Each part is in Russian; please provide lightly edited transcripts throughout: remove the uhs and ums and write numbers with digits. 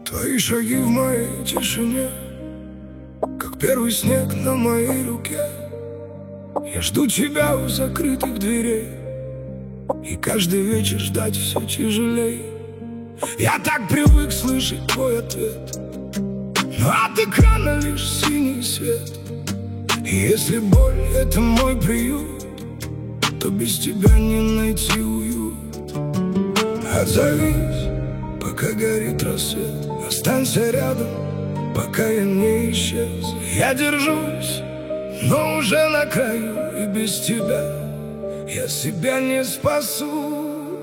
Твои шаги в моей тишине, как первый снег на моей руке. Я жду тебя у закрытых дверей, и каждый вечер ждать все тяжелей. Я так привык слышать твой ответ, но от экрана лишь синий свет. И если боль — это мой приют, то без тебя не найти уют. Отзовись, пока горит рассвет, останься рядом, пока я не исчез. Я держусь, но уже на краю, и без тебя я себя не спасу.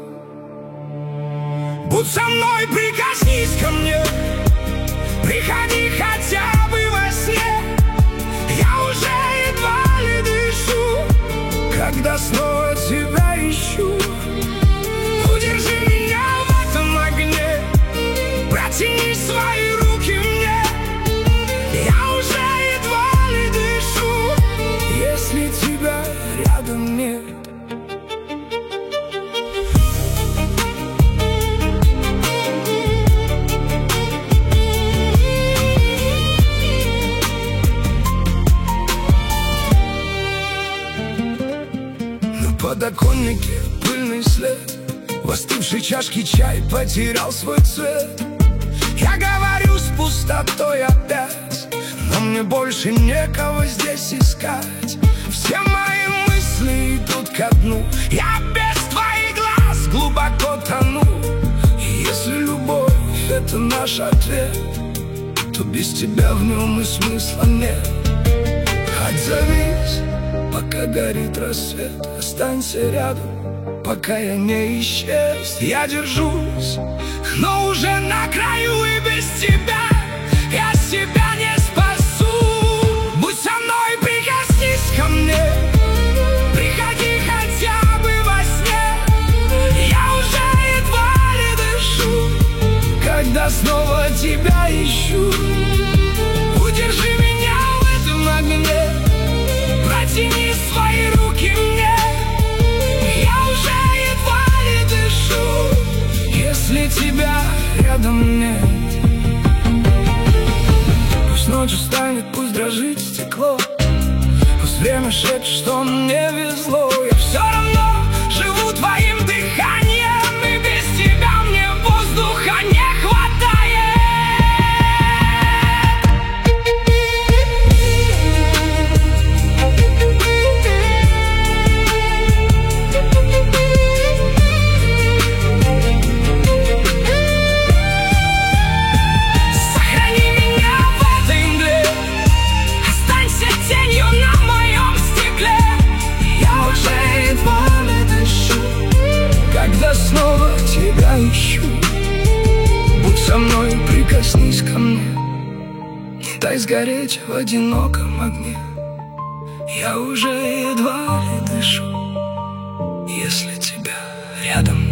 Будь со мной, прикоснись ко мне, приходи хотя бы во сне. Я уже едва ли дышу, когда снова тебя ищу. Удержи меня в этом огне, протяни свои руки мне. Я уже едва ли дышу, если тебя рядом нет. На подоконнике пыльный след, в остывшей чашке чай потерял свой цвет. Я говорю с пустотой опять, но мне больше некого здесь искать. Все мои мысли идут ко дну, я без твоих глаз глубоко тону. И если любовь — это наш ответ, то без тебя в нем и смысла нет. Отзовись, пока горит рассвет, останься рядом, пока я не исчез. Я держусь, но уже на краю, и без тебя я себя не спасу. Будь со мной, прикоснись ко мне, приходи хотя бы во сне. Я уже едва ли дышу, когда снова тебя ищу. Удержи меня в этом огне, протяни свои руки мне. Я уже едва ли дышу, если тебя рядом нет. Пусть ночью станет, пусть дрожит стекло, пусть время шепчет, что мне везло. Я все равно живу твоим дыханием, и без тебя мне воздуха не снова тебя ищу. Будь со мной, прикоснись ко мне, не дай сгореть в одиноком огне. Я уже едва ли дышу, если тебя рядом